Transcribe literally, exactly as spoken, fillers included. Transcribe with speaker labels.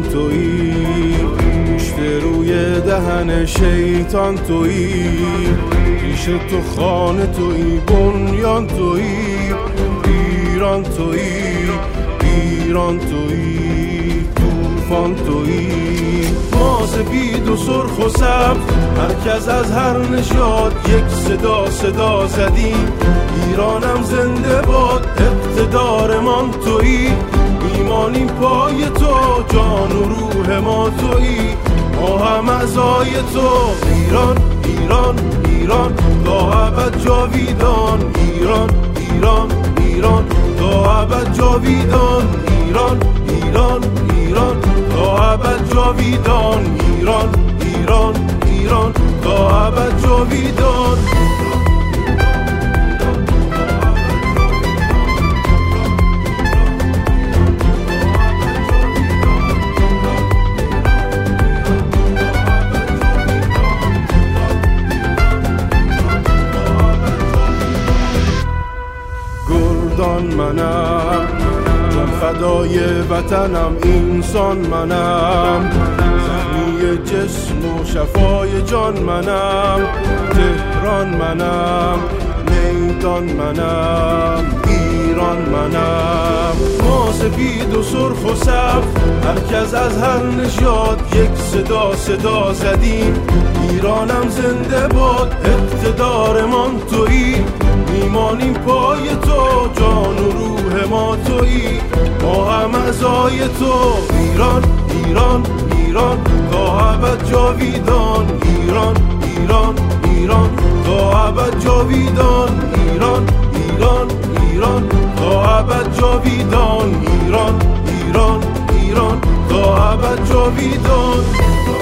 Speaker 1: تویی، گوشت روی دهن شیطان تویی، پیش تو خانه تویی، بنیان تویی، ایران تویی، ایران تویی، طوفان تویی. ما سپید و سرخ و سبز هرکس از هر نژاد یک صدا صدا زدیم، ایرانم زنده باد، اقتدارمان تویی، میمانیم پای تو، جان و روح ما تویی، ما هم اعضای تو. ایران ایران ایران تا ابد جاویدان، ایران ایران ایران تا ابد جاویدان، ایران ایران ایران تا ابد جاویدان، ایران ایران ایران تا ابد جاویدان. گردان منم، جان فدای وطنم، انسان منم، زخمی جسم و شفای جان منم، تهران منم، میدان منم، ایران منم. ما سپید و سرخ و سبز هرکس از هر نژاد یک صدا صدا زدیم، ایرانم زنده باد، اقتدارمان تویی، میمانیم پای تو، جان و روح ما تویی، ما هم اعضای تو. ایران ایران ایران تا ابد جاویدان، ایران ایران ایران تا ابد جاویدان، ایران ایران ایران تا ابد جاویدان، ایران ایران ایران تا ابد جاویدان.